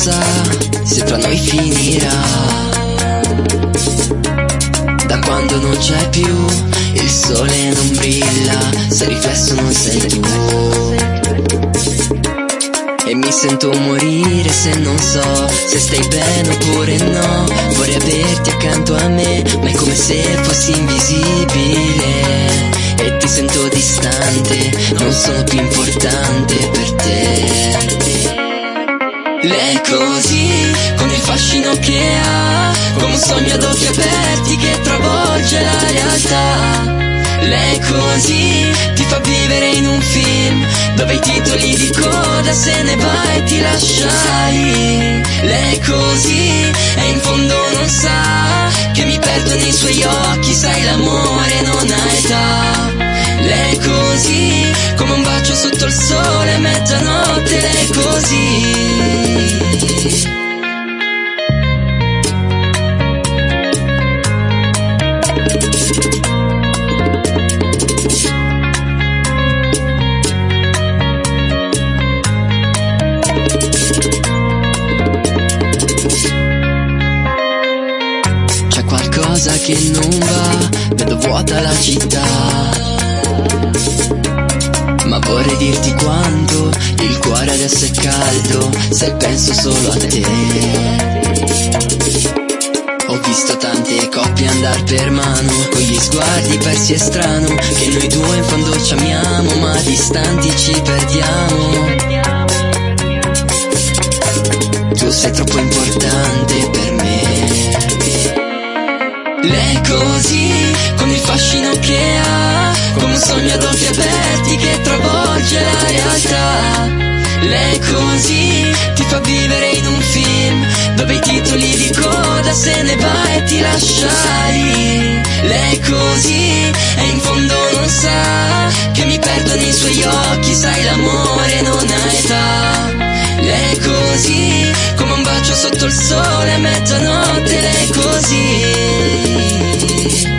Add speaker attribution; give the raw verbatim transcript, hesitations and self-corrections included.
Speaker 1: sa se tra noi finirà. Da quando non c'è più, il sole non brilla, se riflesso non sei tu. E mi sento morire se non so se stai bene oppure no. Vorrei averti accanto a me, ma è come se fossi invisibile. E ti sento distante, non sono più importante per te. Lei è così, con il fascino che ha, come un sogno ad occhi aperti che travolge la realtà. Lei è così, ti fa vivere in un film dove i titoli di coda se ne va e ti lasciai. Lei è così, e in fondo non sa che mi perdo nei suoi occhi, sai l'amore non ha età. Lei è così, come un bacio sotto il sole a mezzanotte, lei è così. C'è qualcosa che non va, vedo vuota la città. Ma vorrei dirti quanto il cuore adesso è caldo, se penso solo a te. Ho visto tante coppie andar per mano, con gli sguardi persi e strano, che noi due in fondo ci amiamo, ma distanti ci perdiamo. Tu sei troppo importante per me. Lei è così, con il fascino che ha, come un sogno ad occhi aperti che travolge la realtà. Lei è così, ti fa vivere in un film dove i titoli di coda se ne va e ti lasciai. Lei è così, e in fondo non sa che mi perdo nei suoi occhi, sai l'amore non ha età. Lei è così, come un bacio sotto il sole a mezzanotte, lei è così.